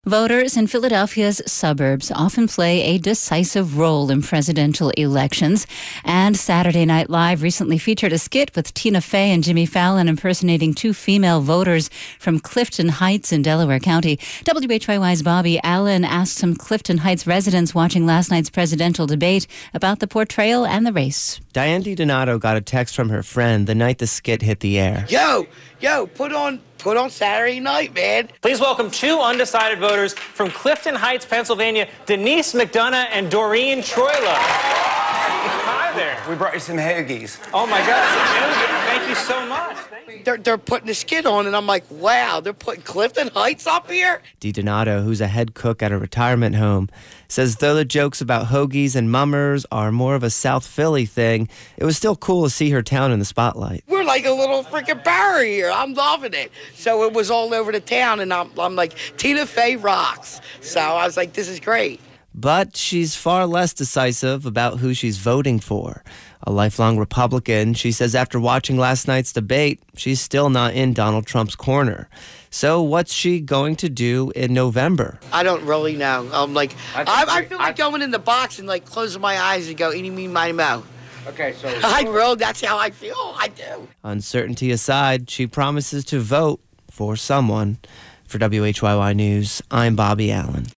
Voters in Philadelphia's suburbs often play a decisive role in presidential elections. And Saturday Night Live recently featured a skit with Tina Fey and Jimmy Fallon impersonating two female voters from Clifton Heights in Delaware County. WHYY's Bobby Allen asked some Clifton Heights residents watching last night's presidential debate about the portrayal and the race. Diane DiDonato got a text from her friend the night the skit hit the air. Yo, put on Saturday Night, man. Please welcome two undecided voters from Clifton Heights, Pennsylvania, Denise McDonough and Doreen Troilo. Hi there. We brought you some hoagies. Oh, my God. Thank you so much. They're putting the skit on, and I'm like, wow, they're putting Clifton Heights up here? DiDonato, who's a head cook at a retirement home, says though the jokes about hoagies and mummers are more of a South Philly thing, it was still cool to see her town in the spotlight. We're like a little freaking Barry here. I'm loving it. So it was all over the town, and I'm like, Tina Fey rocks. So I was like, this is great. But she's far less decisive about who she's voting for. A lifelong Republican, she says after watching last night's debate, she's still not in Donald Trump's corner. So what's she going to do in November? I don't really know. I'm like, I feel like going in the box and like closing my eyes and go, eeny, meeny, miny, moe. Okay, so... That's how I feel. I do. Uncertainty aside, she promises to vote for someone. For WHYY News, I'm Bobby Allen.